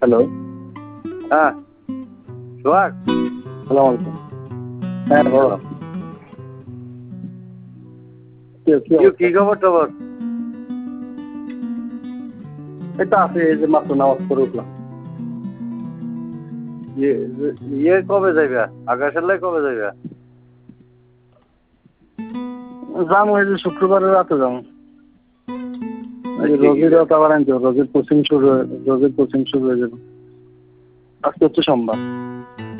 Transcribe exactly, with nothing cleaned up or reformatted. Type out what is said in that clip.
Hello. হ্যাঁ সোহাগ, সালাম আলাইকুম। হ্যাঁ বলো। কি কি কি কি খবর টবর? এই তো আছে, এই যে মাত্র নামাজ পড়ে উঠলাম। ইয়ে ইয়ে কবে যাইবা? আকাশের লাই কবে যাইবা? যাবো এই যে শুক্রবারের রাতে যাবো। রোগীর রাত আবার আনতে রোগীর কোচিং শুরু হয়ে রোগীর কোচিং শুরু হয়ে যাবে। আজকে হচ্ছে সোমবার।